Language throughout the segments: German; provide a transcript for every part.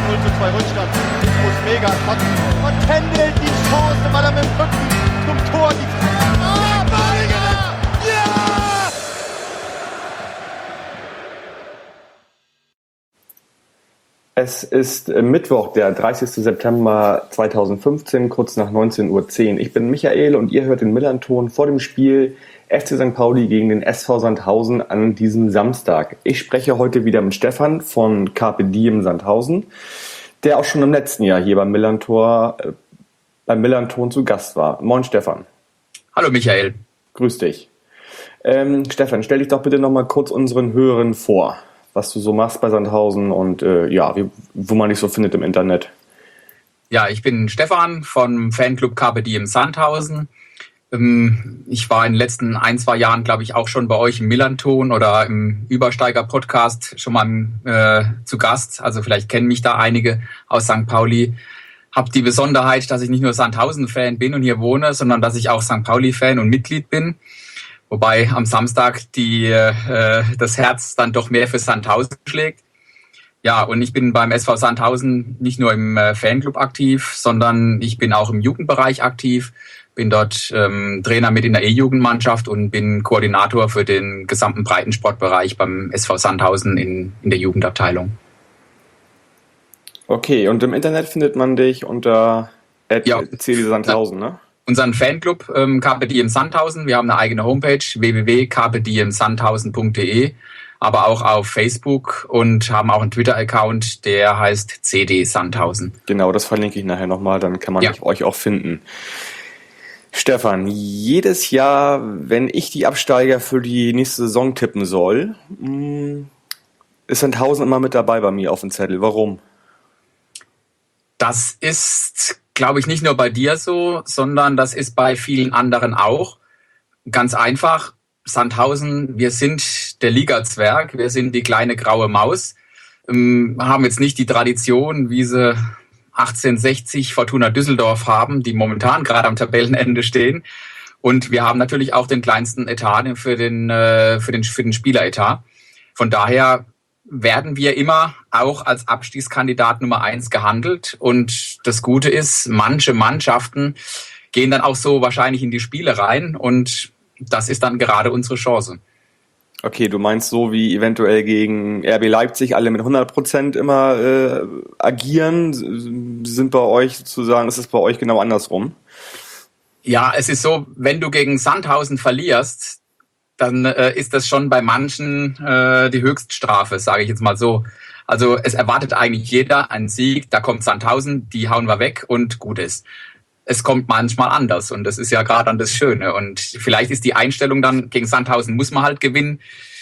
0:2 Rückstand. Muss mega kotzen. Und Kendall die Chance, weil er mit dem Rücken zum Tor die ja! Es ist Mittwoch, der 30. September 2015, kurz nach 19:10 Uhr. Ich bin Michael und ihr hört den Millernton vor dem Spiel FC St. Pauli gegen den SV Sandhausen an diesem Samstag. Ich spreche heute wieder mit Stefan von Carpe Diem Sandhausen, der auch schon im letzten Jahr hier beim Millernton zu Gast war. Moin Stefan. Hallo Michael. Grüß dich. Stefan, stell dich doch bitte nochmal kurz unseren Hörern vor, was du so machst bei Sandhausen und wo man dich so findet im Internet. Ja, ich bin Stefan vom Fanclub Carpe Diem Sandhausen. Ich war in den letzten 1-2 Jahren, glaube ich, auch schon bei euch im Millernton oder im Übersteiger-Podcast schon mal zu Gast. Also vielleicht kennen mich da einige aus St. Pauli. Hab die Besonderheit, dass ich nicht nur Sandhausen-Fan bin und hier wohne, sondern dass ich auch St. Pauli-Fan und Mitglied bin. Wobei am Samstag das Herz dann doch mehr für Sandhausen schlägt. Ja, und ich bin beim SV Sandhausen nicht nur im Fanclub aktiv, sondern ich bin auch im Jugendbereich aktiv. Bin dort Trainer mit in der E-Jugendmannschaft und bin Koordinator für den gesamten Breitensportbereich beim SV Sandhausen in der Jugendabteilung. Okay, und im Internet findet man dich unter CD Sandhausen, ne? Unseren Fanclub Carpe Diem Sandhausen. Wir haben eine eigene Homepage www.carpediemsandhausen.de, aber auch auf Facebook und haben auch einen Twitter-Account, der heißt CD Sandhausen. Genau, das verlinke ich nachher nochmal, dann kann man euch auch finden. Stefan, jedes Jahr, wenn ich die Absteiger für die nächste Saison tippen soll, ist Sandhausen immer mit dabei bei mir auf dem Zettel. Warum? Das ist, glaube ich, nicht nur bei dir so, sondern das ist bei vielen anderen auch. Ganz einfach, Sandhausen, wir sind der Liga-Zwerg, wir sind die kleine graue Maus, haben jetzt nicht die Tradition, wie sie 1860 Fortuna Düsseldorf haben, die momentan gerade am Tabellenende stehen. Und wir haben natürlich auch den kleinsten Etat für den Spieleretat. Von daher werden wir immer auch als Abstiegskandidat Nummer 1 gehandelt. Und das Gute ist, manche Mannschaften gehen dann auch so wahrscheinlich in die Spiele rein. Und das ist dann gerade unsere Chance. Okay, du meinst so wie eventuell gegen RB Leipzig alle mit 100% immer agieren, ist es bei euch genau andersrum? Ja, es ist so, wenn du gegen Sandhausen verlierst, dann ist das schon bei manchen die Höchststrafe, sage ich jetzt mal so. Also es erwartet eigentlich jeder einen Sieg, da kommt Sandhausen, die hauen wir weg und gut ist. Es kommt manchmal anders und das ist ja gerade dann das Schöne. Und vielleicht ist die Einstellung dann, gegen Sandhausen muss man halt gewinnen,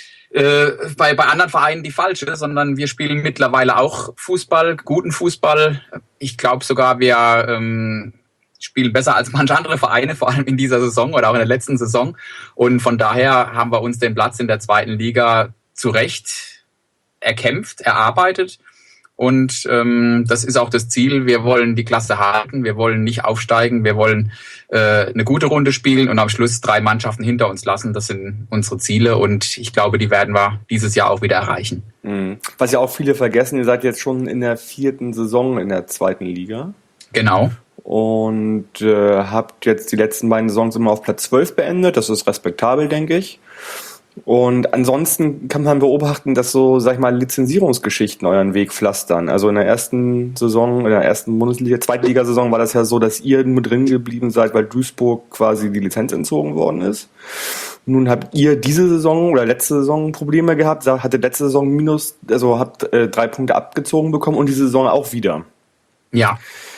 bei anderen Vereinen die falsche, sondern wir spielen mittlerweile auch Fußball, guten Fußball. Ich glaube sogar, wir spielen besser als manche andere Vereine, vor allem in dieser Saison oder auch in der letzten Saison. Und von daher haben wir uns den Platz in der 2. Liga zu Recht erkämpft, erarbeitet. Und das ist auch das Ziel. Wir wollen die Klasse halten, wir wollen nicht aufsteigen, wir wollen eine gute Runde spielen und am Schluss 3 Mannschaften hinter uns lassen. Das sind unsere Ziele und ich glaube, die werden wir dieses Jahr auch wieder erreichen. Was ja auch viele vergessen, ihr seid jetzt schon in der 4. Saison in der 2. Liga. Genau. Und habt jetzt die letzten beiden Saisons immer auf Platz 12 beendet. Das ist respektabel, denke ich. Und ansonsten kann man beobachten, dass so, sag ich mal, Lizenzierungsgeschichten euren Weg pflastern. Also in der ersten Saison, in der ersten Bundesliga, Zweitligasaison war das ja so, dass ihr mit drin geblieben seid, weil Duisburg quasi die Lizenz entzogen worden ist. Nun habt ihr diese Saison oder letzte Saison Probleme gehabt, hattet letzte Saison habt 3 Punkte abgezogen bekommen und diese Saison auch wieder. Ja.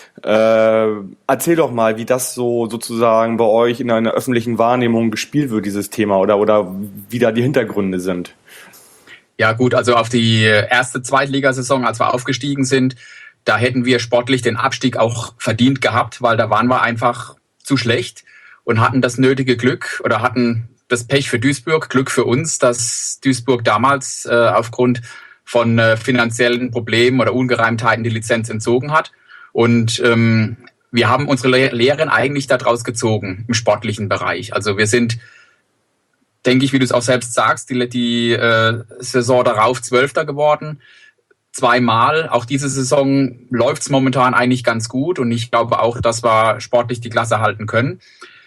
Erzähl doch mal, wie das so sozusagen bei euch in einer öffentlichen Wahrnehmung gespielt wird, dieses Thema, oder wie da die Hintergründe sind. Ja gut, also auf die erste Zweitligasaison, als wir aufgestiegen sind, da hätten wir sportlich den Abstieg auch verdient gehabt, weil da waren wir einfach zu schlecht und hatten das nötige Glück oder hatten das Pech für Duisburg, Glück für uns, dass Duisburg damals aufgrund von finanziellen Problemen oder Ungereimtheiten die Lizenz entzogen hat. Und wir haben unsere Lehren eigentlich daraus gezogen im sportlichen Bereich. Also wir sind, denke ich, wie du es auch selbst sagst, die Saison darauf 12. geworden. zweimal. Auch diese Saison läuft's momentan eigentlich ganz gut und ich glaube auch, dass wir sportlich die Klasse halten können.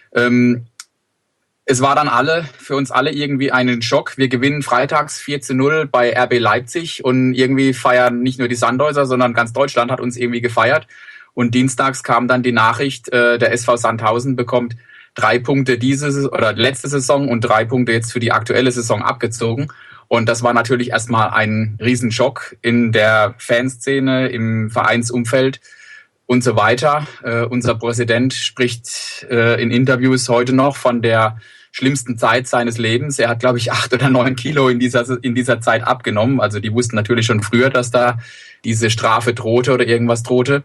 Es war dann für uns alle irgendwie einen Schock. Wir gewinnen freitags 4-0 bei RB Leipzig und irgendwie feiern nicht nur die Sandhäuser, sondern ganz Deutschland hat uns irgendwie gefeiert. Und dienstags kam dann die Nachricht, der SV Sandhausen bekommt 3 Punkte letzte Saison und 3 Punkte jetzt für die aktuelle Saison abgezogen. Und das war natürlich erstmal ein Riesenschock in der Fanszene, im Vereinsumfeld und so weiter. Unser Präsident spricht in Interviews heute noch von der schlimmsten Zeit seines Lebens. Er hat, glaube ich, 8 oder 9 Kilo in dieser Zeit abgenommen. Also die wussten natürlich schon früher, dass da diese Strafe drohte oder irgendwas drohte.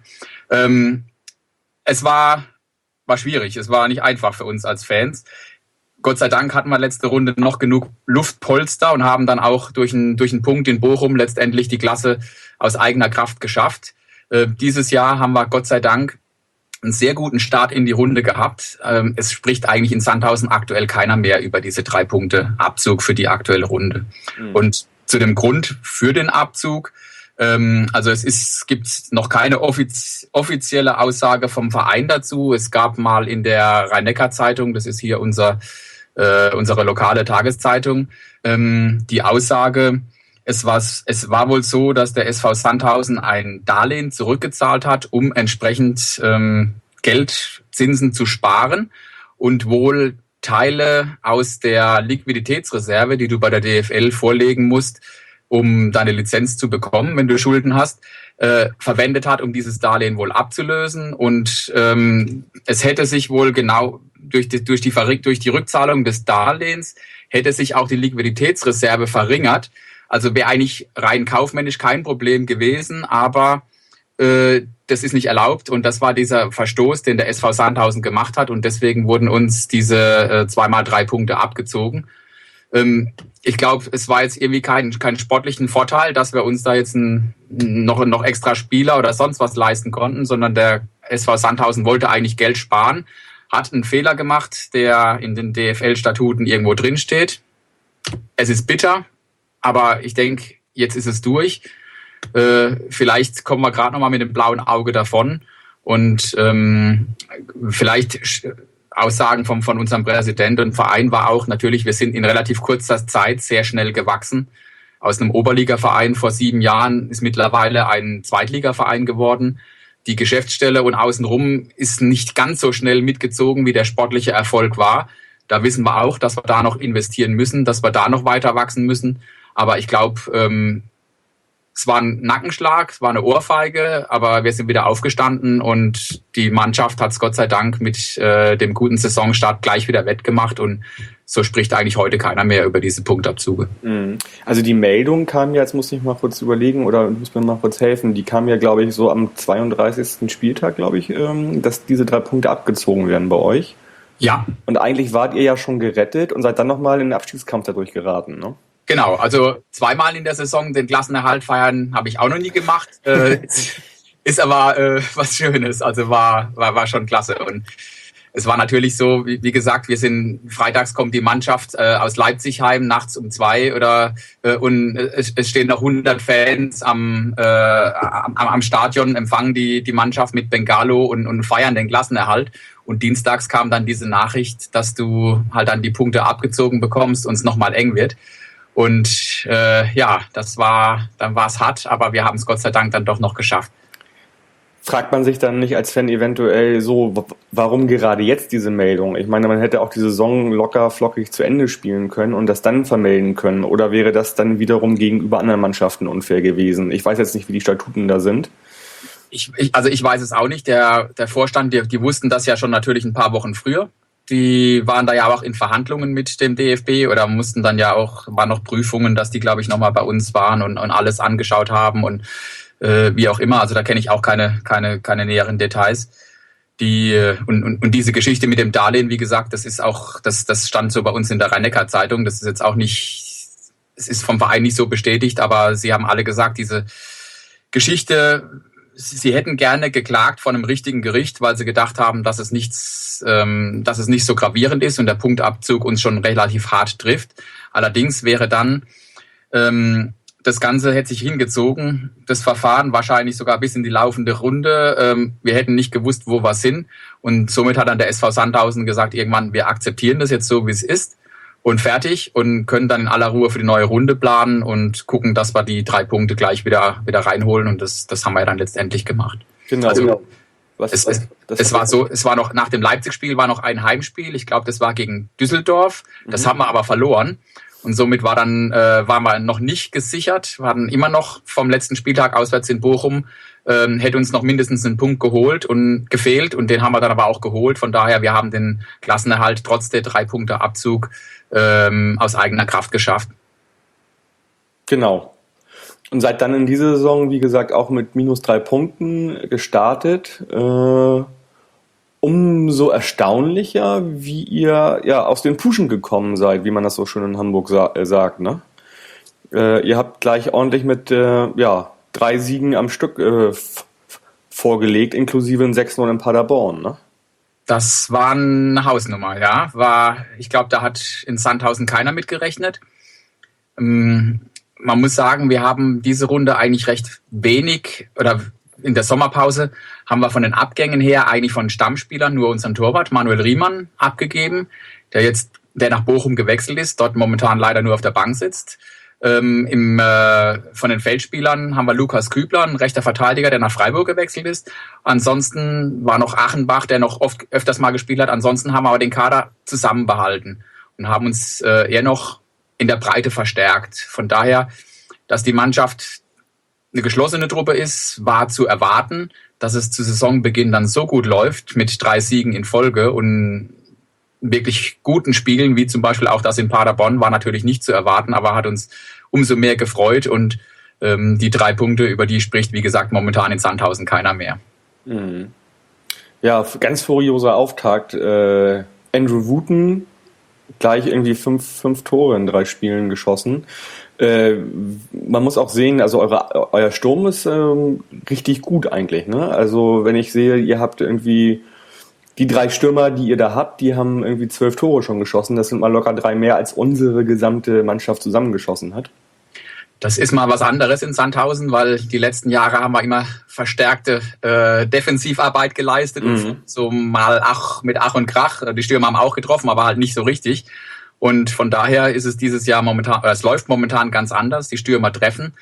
Es war schwierig. Es war nicht einfach für uns als Fans. Gott sei Dank hatten wir letzte Runde noch genug Luftpolster und haben dann auch durch einen Punkt in Bochum letztendlich die Klasse aus eigener Kraft geschafft. Dieses Jahr haben wir Gott sei Dank einen sehr guten Start in die Runde gehabt. Es spricht eigentlich in Sandhausen aktuell keiner mehr über diese 3 Punkte Abzug für die aktuelle Runde. Und zu dem Grund für den Abzug, also gibt noch keine offizielle Aussage vom Verein dazu. Es gab mal in der Rhein-Neckar-Zeitung, das ist hier unsere lokale Tageszeitung, die Aussage, es war wohl so, dass der SV Sandhausen ein Darlehen zurückgezahlt hat, um entsprechend Geldzinsen zu sparen und wohl Teile aus der Liquiditätsreserve, die du bei der DFL vorlegen musst, um deine Lizenz zu bekommen, wenn du Schulden hast, verwendet hat, um dieses Darlehen wohl abzulösen. Und es hätte sich wohl genau durch die Rückzahlung des Darlehens hätte sich auch die Liquiditätsreserve verringert. Also wäre eigentlich rein kaufmännisch kein Problem gewesen, aber das ist nicht erlaubt und das war dieser Verstoß, den der SV Sandhausen gemacht hat und deswegen wurden uns diese 2x3 Punkte abgezogen. Ich glaube, es war jetzt irgendwie kein sportlichen Vorteil, dass wir uns da jetzt noch extra Spieler oder sonst was leisten konnten, sondern der SV Sandhausen wollte eigentlich Geld sparen, hat einen Fehler gemacht, der in den DFL-Statuten irgendwo drin steht. Es ist bitter, aber ich denke, jetzt ist es durch. Vielleicht kommen wir gerade noch mal mit dem blauen Auge davon und vielleicht Aussagen von unserem Präsident und Verein war auch natürlich, wir sind in relativ kurzer Zeit sehr schnell gewachsen. Aus einem Oberligaverein vor 7 Jahren ist mittlerweile ein Zweitligaverein geworden. Die Geschäftsstelle und außenrum ist nicht ganz so schnell mitgezogen, wie der sportliche Erfolg war. Da wissen wir auch, dass wir da noch investieren müssen, dass wir da noch weiter wachsen müssen. Aber ich glaube, es war ein Nackenschlag, es war eine Ohrfeige, aber wir sind wieder aufgestanden und die Mannschaft hat es Gott sei Dank mit dem guten Saisonstart gleich wieder wettgemacht und so spricht eigentlich heute keiner mehr über diese Punktabzüge. Also die Meldung kam ja, jetzt muss ich mal kurz überlegen oder muss mir mal kurz helfen, die kam ja glaube ich so am 32. Spieltag, glaube ich, dass diese 3 Punkte abgezogen werden bei euch. Ja. Und eigentlich wart ihr ja schon gerettet und seid dann nochmal in den Abstiegskampf dadurch geraten, ne? Genau, also 2-mal in der Saison den Klassenerhalt feiern habe ich auch noch nie gemacht. Ist aber was Schönes, also war schon klasse. Und es war natürlich so, wie gesagt, freitags kommt die Mannschaft aus Leipzig heim, nachts um 2 und es stehen noch 100 Fans am Stadion, empfangen die Mannschaft mit Bengalo und feiern den Klassenerhalt. Und dienstags kam dann diese Nachricht, dass du halt dann die Punkte abgezogen bekommst und es nochmal eng wird. Und dann war es hart, aber wir haben es Gott sei Dank dann doch noch geschafft. Fragt man sich dann nicht als Fan eventuell so, warum gerade jetzt diese Meldung? Ich meine, man hätte auch die Saison locker flockig zu Ende spielen können und das dann vermelden können. Oder wäre das dann wiederum gegenüber anderen Mannschaften unfair gewesen? Ich weiß jetzt nicht, wie die Statuten da sind. Ich weiß es auch nicht. Der Vorstand, die wussten das ja schon natürlich ein paar Wochen früher. Die waren da ja auch in Verhandlungen mit dem DFB oder waren noch Prüfungen, dass die, glaube ich, nochmal bei uns waren und alles angeschaut haben und wie auch immer. Also da kenne ich auch keine näheren Details. Und diese Geschichte mit dem Darlehen, wie gesagt, das stand so bei uns in der Rhein-Neckar-Zeitung. Das ist jetzt auch nicht, es ist vom Verein nicht so bestätigt, aber sie haben alle gesagt, diese Geschichte, sie hätten gerne geklagt von einem richtigen Gericht, weil sie gedacht haben, dass es nicht so gravierend ist und der Punktabzug uns schon relativ hart trifft. Allerdings wäre dann das Ganze hätte sich hingezogen, das Verfahren wahrscheinlich sogar bis in die laufende Runde. Wir hätten nicht gewusst, wo wir sind. Und somit hat dann der SV Sandhausen gesagt, irgendwann, wir akzeptieren das jetzt so, wie es ist und fertig und können dann in aller Ruhe für die neue Runde planen und gucken, dass wir die 3 Punkte gleich wieder reinholen. Und das haben wir ja dann letztendlich gemacht. Genau. Also, es war so, es war noch nach dem Leipzig-Spiel war noch ein Heimspiel. Ich glaube, das war gegen Düsseldorf. Das haben wir aber verloren. Und somit waren wir noch nicht gesichert, waren immer noch vom letzten Spieltag auswärts in Bochum, hätte uns noch mindestens einen Punkt gefehlt und den haben wir dann aber auch geholt. Von daher, wir haben den Klassenerhalt trotz der 3 Punkte Abzug aus eigener Kraft geschafft. Genau. Und seid dann in dieser Saison, wie gesagt, auch mit -3 Punkten gestartet. Umso erstaunlicher, wie ihr ja aus den Puschen gekommen seid, wie man das so schön in Hamburg sagt. Ne? Ihr habt gleich ordentlich mit 3 Siegen am Stück vorgelegt, inklusive ein 6-0 in Paderborn. Ne? Das war eine Hausnummer, ja. Ich glaube, da hat in Sandhausen keiner mitgerechnet. Man muss sagen, wir haben diese Runde eigentlich recht wenig oder in der Sommerpause haben wir von den Abgängen her eigentlich von Stammspielern nur unseren Torwart Manuel Riemann abgegeben, der nach Bochum gewechselt ist, dort momentan leider nur auf der Bank sitzt. Von den Feldspielern haben wir Lukas Kübler, ein rechter Verteidiger, der nach Freiburg gewechselt ist. Ansonsten war noch Achenbach, der noch öfters mal gespielt hat. Ansonsten haben wir aber den Kader zusammenbehalten und haben uns eher noch in der Breite verstärkt. Von daher, dass die Mannschaft eine geschlossene Truppe ist, war zu erwarten. Dass es zu Saisonbeginn dann so gut läuft mit 3 Siegen in Folge und wirklich guten Spielen, wie zum Beispiel auch das in Paderborn, war natürlich nicht zu erwarten, aber hat uns umso mehr gefreut und die 3 Punkte, über die spricht, wie gesagt, momentan in Sandhausen keiner mehr. Mhm. Ja, ganz furioser Auftakt. Andrew Wooten gleich irgendwie 5 Tore in 3 Spielen geschossen. Man muss auch sehen, also euer Sturm ist richtig gut eigentlich. Ne? Also wenn ich sehe, ihr habt irgendwie die 3 Stürmer, die ihr da habt, die haben irgendwie 12 Tore schon geschossen. Das sind mal locker 3 mehr, als unsere gesamte Mannschaft zusammengeschossen hat. Das ist mal was anderes in Sandhausen, weil die letzten Jahre haben wir immer verstärkte Defensivarbeit geleistet. Und so mal mit Ach und Krach. Die Stürmer haben auch getroffen, aber halt nicht so richtig. Und von daher ist es dieses Jahr es läuft momentan ganz anders. Die Stürmer treffen.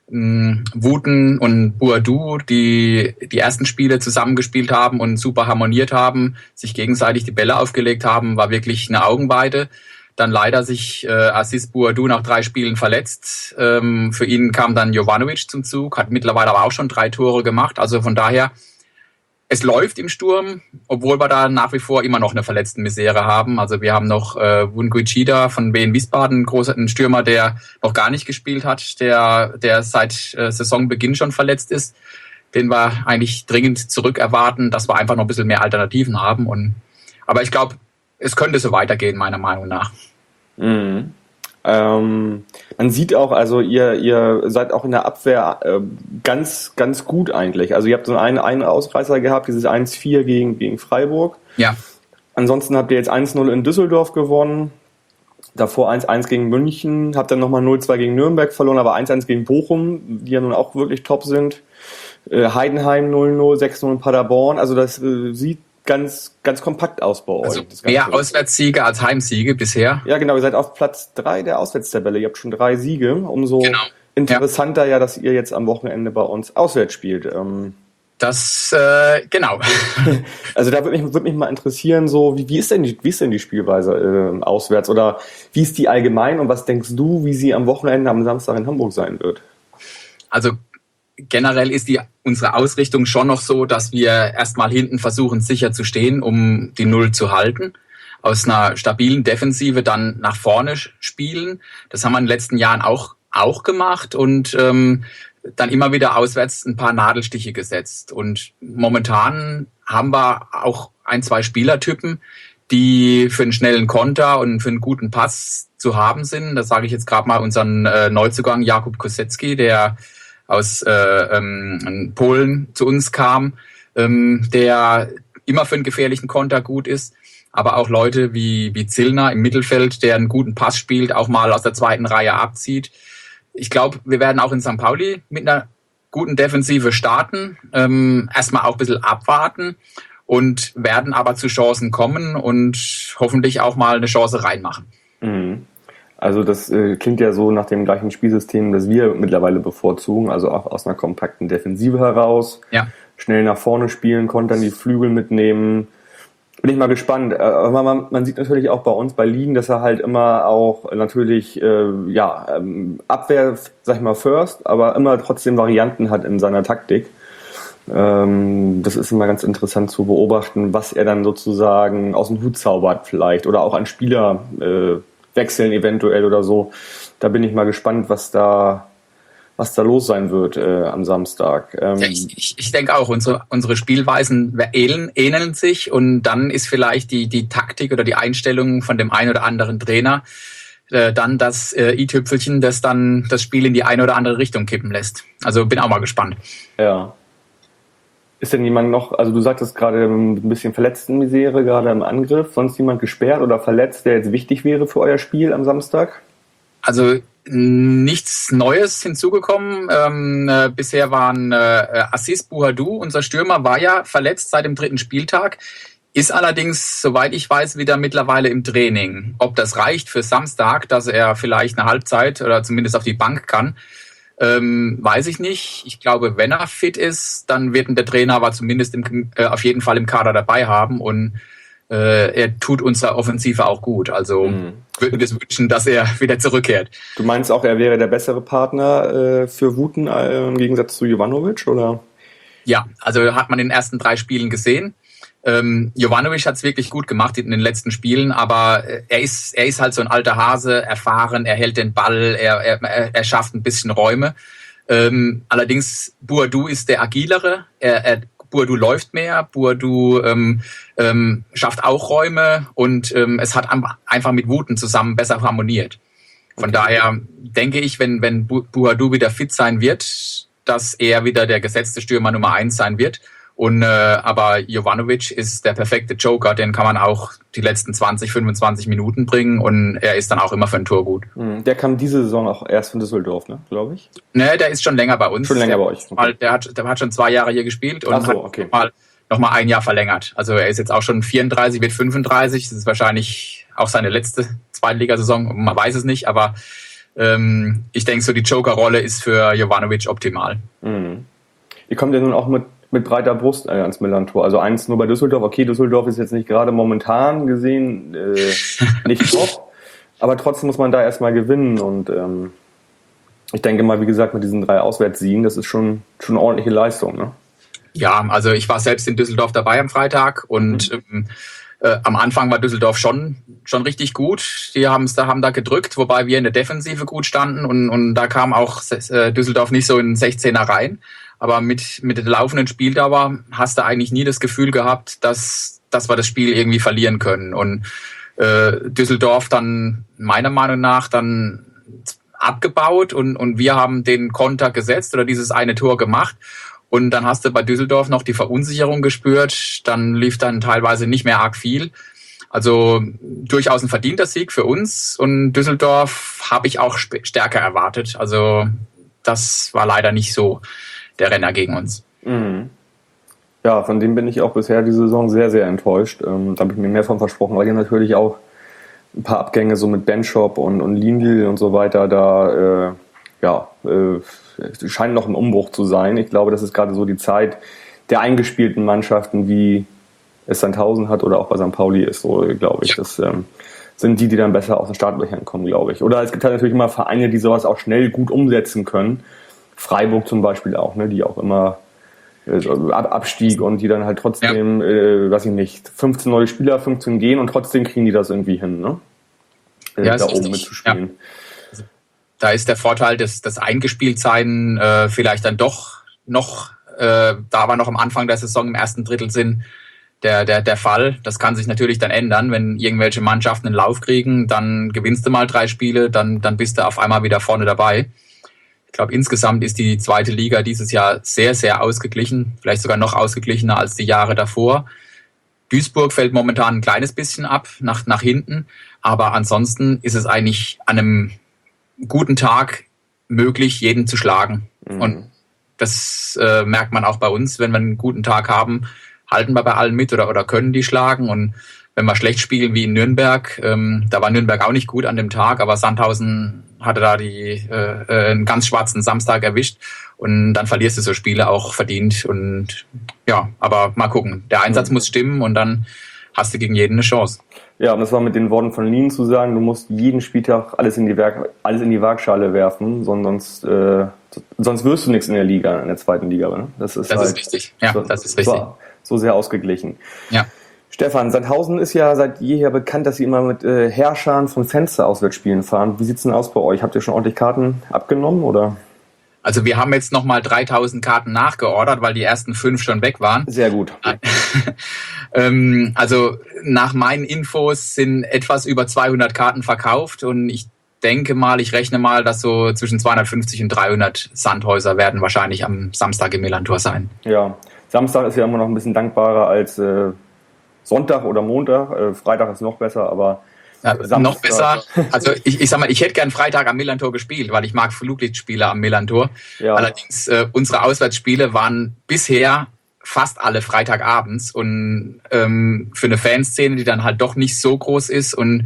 Wooten und Boadu, die ersten Spiele zusammengespielt haben und super harmoniert haben, sich gegenseitig die Bälle aufgelegt haben, war wirklich eine Augenweide. Dann leider sich Aziz Boadu nach 3 Spielen verletzt. Für ihn kam dann Jovanovic zum Zug, hat mittlerweile aber auch schon 3 Tore gemacht. Also von daher, es läuft im Sturm, obwohl wir da nach wie vor immer noch eine Verletztenmisere haben. Also wir haben noch Wunguichida von Wien Wiesbaden, einen Stürmer, der noch gar nicht gespielt hat, der seit Saisonbeginn schon verletzt ist. Den wir eigentlich dringend zurück erwarten, dass wir einfach noch ein bisschen mehr Alternativen haben. Aber ich glaube, es könnte so weitergehen, meiner Meinung nach. Mhm. Man sieht auch, also ihr seid auch in der Abwehr ganz, ganz gut eigentlich. Also ihr habt so einen Ausreißer gehabt, dieses 1-4 gegen Freiburg. Ja. Ansonsten habt ihr jetzt 1-0 in Düsseldorf gewonnen, davor 1-1 gegen München, habt dann nochmal 0-2 gegen Nürnberg verloren, aber 1-1 gegen Bochum, die ja nun auch wirklich top sind. Heidenheim 0-0, 6-0 in Paderborn. Also das sieht ganz, ganz kompakt aus bei euch. Also mehr Auswärtssiege als Heimsiege bisher. Ja, genau. Ihr seid auf Platz 3 der Auswärtstabelle. Ihr habt schon 3 Siege. Umso interessanter ja, dass ihr jetzt am Wochenende bei uns auswärts spielt. Genau. Also da würde mich mal interessieren, so wie ist denn die Spielweise auswärts oder wie ist die allgemein und was denkst du, wie sie am Wochenende am Samstag in Hamburg sein wird? Also generell ist unsere Ausrichtung schon noch so, dass wir erstmal hinten versuchen, sicher zu stehen, um die Null zu halten. Aus einer stabilen Defensive dann nach vorne spielen. Das haben wir in den letzten Jahren auch gemacht und dann immer wieder auswärts ein paar Nadelstiche gesetzt. Und momentan haben wir auch 1, 2 Spielertypen, die für einen schnellen Konter und für einen guten Pass zu haben sind. Das sage ich jetzt gerade mal unseren Neuzugang Jakub Kosecki, der aus Polen zu uns kam, der immer für einen gefährlichen Konter gut ist, aber auch Leute wie Zillner im Mittelfeld, der einen guten Pass spielt, auch mal aus der zweiten Reihe abzieht. ich glaube, wir werden auch in St. Pauli mit einer guten Defensive starten, erstmal auch ein bisschen abwarten und werden aber zu Chancen kommen und hoffentlich auch mal eine Chance reinmachen. Mhm. Also das klingt ja so nach dem gleichen Spielsystem, das wir mittlerweile bevorzugen, also auch aus einer kompakten Defensive heraus. Ja. Schnell nach vorne spielen, kontern, die Flügel mitnehmen. Bin ich mal gespannt. Aber man sieht natürlich auch bei uns bei Ligen, dass er halt immer auch natürlich Abwehr, sag ich mal, first, aber immer trotzdem Varianten hat in seiner Taktik. Das ist immer ganz interessant zu beobachten, was er dann sozusagen aus dem Hut zaubert vielleicht oder auch an Spieler wechseln eventuell oder so. Da bin ich mal gespannt, was da los sein wird am Samstag. Ich denke auch, unsere Spielweisen ähneln sich und dann ist vielleicht die Taktik oder die Einstellung von dem einen oder anderen Trainer dann das i-Tüpfelchen, das dann das Spiel in die eine oder andere Richtung kippen lässt. Also bin auch mal gespannt. Ja. Ist denn jemand noch, also du sagtest gerade ein bisschen Verletztenmisere, gerade im Angriff, sonst jemand gesperrt oder verletzt, der jetzt wichtig wäre für euer Spiel am Samstag? Also nichts Neues hinzugekommen. Bisher waren Assis Bouhadou, unser Stürmer, war ja verletzt seit dem 3. Spieltag, ist allerdings, soweit ich weiß, wieder mittlerweile im Training. Ob das reicht für Samstag, dass er vielleicht eine Halbzeit oder zumindest auf die Bank kann, weiß ich nicht. Ich glaube, wenn er fit ist, dann wird der Trainer aber zumindest auf jeden Fall im Kader dabei haben und er tut unserer Offensive auch gut. Also würde mir das wünschen, dass er wieder zurückkehrt. Du meinst auch, er wäre der bessere Partner für Wuten im Gegensatz zu Jovanovic, oder? Ja, also hat man in den ersten 3 Spielen gesehen. Jovanovic hat es wirklich gut gemacht in den letzten Spielen, aber er ist halt so ein alter Hase, erfahren, er hält den Ball, er schafft ein bisschen Räume. Allerdings Bouhadou ist der agilere, Bouhadou läuft mehr, Bouhadou schafft auch Räume und es hat einfach mit Wuten zusammen besser harmoniert. Von daher denke ich, wenn Bouhadou wieder fit sein wird, dass er wieder der gesetzte Stürmer Nummer 1 sein wird. Und aber Jovanovic ist der perfekte Joker, den kann man auch die letzten 20, 25 Minuten bringen und er ist dann auch immer für ein Tor gut. Der kam diese Saison auch erst von Düsseldorf, ne, glaube ich? Ne, der ist schon länger bei uns. Schon länger bei euch. Okay. Der hat schon 2 Jahre hier gespielt und hat noch mal 1 Jahr verlängert. Also er ist jetzt auch schon 34, wird 35. Das ist wahrscheinlich auch seine letzte Zweitligasaison. Man weiß es nicht, aber ich denke so, die Joker-Rolle ist für Jovanovic optimal. Ihr kommt ja nun auch mit breiter Brust ans Millern-Tor. Also 1 nur bei Düsseldorf. Okay, Düsseldorf ist jetzt nicht gerade momentan gesehen nicht top, aber trotzdem muss man da erstmal gewinnen und ich denke mal, wie gesagt, mit diesen 3 Auswärtssiegen, das ist schon eine ordentliche Leistung, ne? Ja, also ich war selbst in Düsseldorf dabei am Freitag und am Anfang war Düsseldorf schon richtig gut. Die haben da gedrückt, wobei wir in der Defensive gut standen und da kam auch Düsseldorf nicht so in den 16er rein. Aber mit der laufenden Spieldauer hast du eigentlich nie das Gefühl gehabt, dass wir das Spiel irgendwie verlieren können. Und Düsseldorf dann meiner Meinung nach dann abgebaut und wir haben den Konter gesetzt oder dieses eine Tor gemacht. Und dann hast du bei Düsseldorf noch die Verunsicherung gespürt. Dann lief dann teilweise nicht mehr arg viel. Also durchaus ein verdienter Sieg für uns. Und Düsseldorf habe ich auch stärker erwartet. Also das war leider nicht so der Renner gegen uns. Ja, von dem bin ich auch bisher diese Saison sehr, sehr enttäuscht. Da habe ich mir mehr von versprochen, weil die natürlich auch ein paar Abgänge so mit Benchop und Lindl und so weiter da scheint noch im Umbruch zu sein. Ich glaube, das ist gerade so die Zeit der eingespielten Mannschaften, wie es Sandhausen hat oder auch bei St. Pauli ist, so glaube ich. Das sind die dann besser aus den Startlöchern kommen, glaube ich. Oder es gibt halt natürlich immer Vereine, die sowas auch schnell gut umsetzen können. Freiburg zum Beispiel auch, ne, die auch immer Abstieg und die dann halt trotzdem, 15 neue Spieler, 15 gehen und trotzdem kriegen die das irgendwie hin, ne? Da oben mitzuspielen. Ja. Da ist der Vorteil des Eingespieltsein vielleicht dann doch noch, da wir noch am Anfang der Saison im ersten Drittel sind, der Fall. Das kann sich natürlich dann ändern, wenn irgendwelche Mannschaften einen Lauf kriegen, dann gewinnst du mal 3 Spiele, dann bist du auf einmal wieder vorne dabei. Ich glaube, insgesamt ist die 2. Liga dieses Jahr sehr, sehr ausgeglichen, vielleicht sogar noch ausgeglichener als die Jahre davor. Duisburg fällt momentan ein kleines bisschen ab, nach hinten, aber ansonsten ist es eigentlich an einem guten Tag möglich, jeden zu schlagen. Und das merkt man auch bei uns, wenn wir einen guten Tag haben, halten wir bei allen mit oder können die schlagen. Und wenn wir schlecht spielen wie in Nürnberg, da war Nürnberg auch nicht gut an dem Tag, aber Sandhausen hatte da einen ganz schwarzen Samstag erwischt und dann verlierst du so Spiele auch verdient. Und ja, aber mal gucken. Der Einsatz muss stimmen und dann hast du gegen jeden eine Chance. Ja, und das war mit den Worten von Lien zu sagen, du musst jeden Spieltag alles in die Waagschale werfen, sonst wirst du nichts in der Liga, in der zweiten Liga. Ne? Das ist richtig. Ja, das ist richtig. So sehr ausgeglichen. Ja. Stefan, Sandhausen ist ja seit jeher bekannt, dass sie immer mit Herrschern von Fensterauswärtsspielen fahren. Wie sieht's denn aus bei euch? Habt ihr schon ordentlich Karten abgenommen, oder? Also wir haben jetzt nochmal 3000 Karten nachgeordert, weil die ersten 5 schon weg waren. Sehr gut. Also nach meinen Infos sind etwas über 200 Karten verkauft und ich rechne mal, dass so zwischen 250 und 300 Sandhäuser werden wahrscheinlich am Samstag im Millantor sein. Ja, Samstag ist ja immer noch ein bisschen dankbarer als Sonntag oder Montag. Freitag ist noch besser, aber noch besser. Also ich sag mal, ich hätte gern Freitag am Millantor gespielt, weil ich mag Fluglichtspiele am Millantor. Ja. Allerdings unsere Auswärtsspiele waren bisher fast alle Freitagabends und für eine Fanszene, die dann halt doch nicht so groß ist und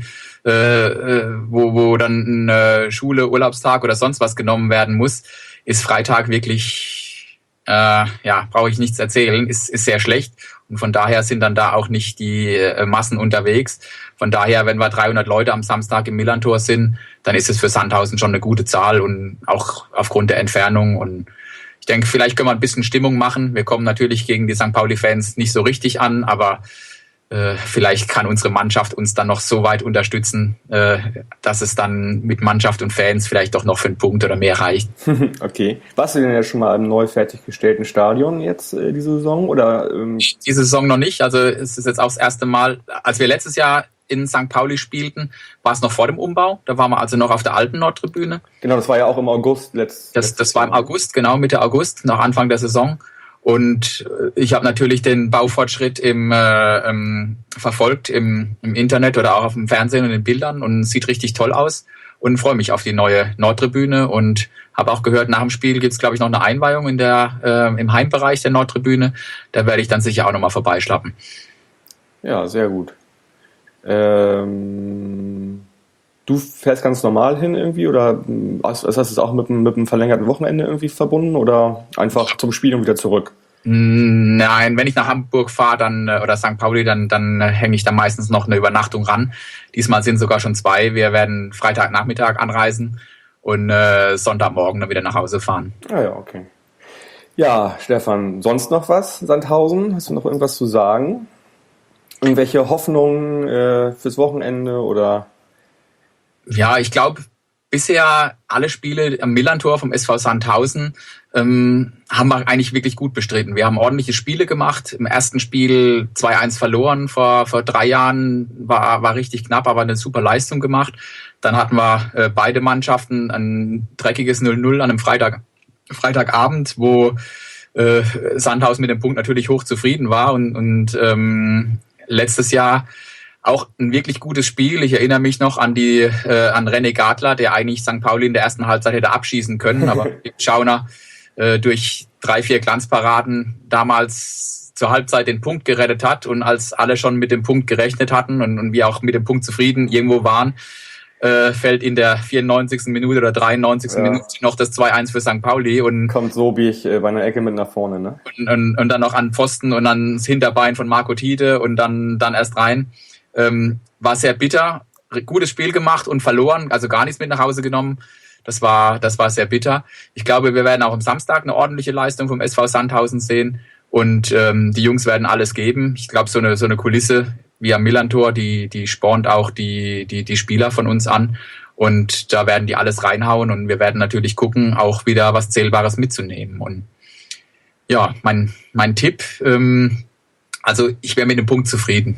wo dann eine Schule, Urlaubstag oder sonst was genommen werden muss, ist Freitag wirklich, brauche ich nichts erzählen, ist sehr schlecht. Und von daher sind dann da auch nicht die Massen unterwegs. Von daher, wenn wir 300 Leute am Samstag im Millantor sind, dann ist es für Sandhausen schon eine gute Zahl und auch aufgrund der Entfernung. Und ich denke, vielleicht können wir ein bisschen Stimmung machen. Wir kommen natürlich gegen die St. Pauli-Fans nicht so richtig an, aber vielleicht kann unsere Mannschaft uns dann noch so weit unterstützen, dass es dann mit Mannschaft und Fans vielleicht doch noch für einen Punkt oder mehr reicht. Okay. Warst du denn ja schon mal im neu fertiggestellten Stadion jetzt diese Saison? Oder, Diese Saison noch nicht. Also es ist jetzt auch das erste Mal, als wir letztes Jahr in St. Pauli spielten, war es noch vor dem Umbau. Da waren wir also noch auf der alten Nordtribüne. Genau, das war ja auch im August. Das war im August, genau, Mitte August, nach Anfang der Saison. Und ich habe natürlich den Baufortschritt verfolgt im Internet oder auch auf dem Fernsehen und den Bildern und sieht richtig toll aus und freue mich auf die neue Nordtribüne und habe auch gehört, nach dem Spiel gibt's glaube ich noch eine Einweihung im Heimbereich der Nordtribüne. Da werde ich dann sicher auch nochmal vorbeischlappen. Ja, sehr gut. Du fährst ganz normal hin irgendwie oder hast du es auch mit einem verlängerten Wochenende irgendwie verbunden oder einfach zum Spiel und wieder zurück? Nein, wenn ich nach Hamburg fahre dann oder St. Pauli, dann hänge ich da meistens noch eine Übernachtung ran. Diesmal sind sogar schon 2. Wir werden Freitagnachmittag anreisen und Sonntagmorgen dann wieder nach Hause fahren. Ah ja, okay. Ja, Stefan, sonst noch was? Sandhausen, hast du noch irgendwas zu sagen? Irgendwelche Hoffnungen fürs Wochenende oder? Ja, ich glaube, bisher alle Spiele am Millantor vom SV Sandhausen haben wir eigentlich wirklich gut bestritten. Wir haben ordentliche Spiele gemacht. Im ersten Spiel 2-1 verloren. Vor 3 Jahren war richtig knapp, aber eine super Leistung gemacht. Dann hatten wir beide Mannschaften ein dreckiges 0-0 an einem Freitagabend, wo Sandhausen mit dem Punkt natürlich hoch zufrieden war und letztes Jahr auch ein wirklich gutes Spiel. Ich erinnere mich noch an René Gadler, der eigentlich St. Pauli in der ersten Halbzeit hätte abschießen können, aber Schauner durch 3-4 Glanzparaden damals zur Halbzeit den Punkt gerettet hat und als alle schon mit dem Punkt gerechnet hatten und wir auch mit dem Punkt zufrieden irgendwo waren, fällt in der 94. Minute oder 93. Minute noch das 2-1 für St. Pauli und kommt Sobich bei einer Ecke mit nach vorne, ne? Und dann noch an Pfosten und dann das Hinterbein von Marco Tiede und dann erst rein. War sehr bitter, gutes Spiel gemacht und verloren, also gar nichts mit nach Hause genommen. Das war sehr bitter. Ich glaube, wir werden auch am Samstag eine ordentliche Leistung vom SV Sandhausen sehen und die Jungs werden alles geben. Ich glaube, so eine Kulisse wie am Millantor, die spornt auch die Spieler von uns an und da werden die alles reinhauen und wir werden natürlich gucken, auch wieder was Zählbares mitzunehmen. Und ja, mein Tipp, also ich wäre mit dem Punkt zufrieden.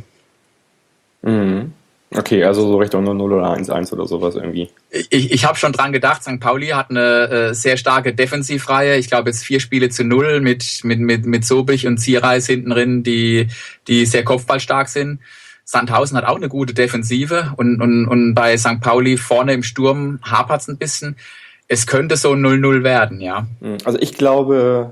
Okay, also so Richtung 0 oder 1-1 oder sowas irgendwie. Ich habe schon dran gedacht, St. Pauli hat eine sehr starke Defensivreihe. Ich glaube jetzt 4 Spiele zu 0 mit Sobich und Zierreis hinten drin, die sehr kopfballstark sind. Sandhausen hat auch eine gute Defensive und bei St. Pauli vorne im Sturm hapert's ein bisschen. es könnte so 0-0 werden, ja. Also ich glaube,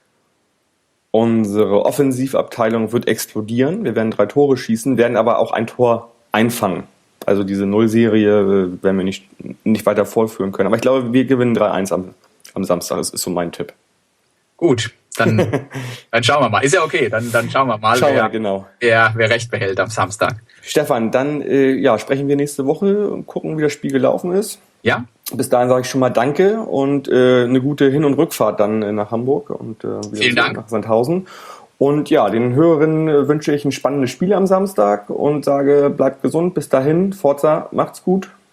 unsere Offensivabteilung wird explodieren. Wir werden 3 Tore schießen, werden aber auch ein Tor einfangen. Also diese Nullserie werden wir nicht weiter fortführen können. Aber ich glaube, wir gewinnen 3-1 am Samstag. Das ist so mein Tipp. Gut, dann schauen wir mal. Ist ja okay, dann schauen wir mal, wer recht behält am Samstag. Stefan, dann sprechen wir nächste Woche und gucken, wie das Spiel gelaufen ist. Ja. Bis dahin sage ich schon mal Danke und eine gute Hin- und Rückfahrt dann nach Hamburg und vielen Dank. Nach Sandhausen. Und ja, den Hörerinnen wünsche ich ein spannendes Spiel am Samstag und sage, bleibt gesund. Bis dahin, Forza, macht's gut.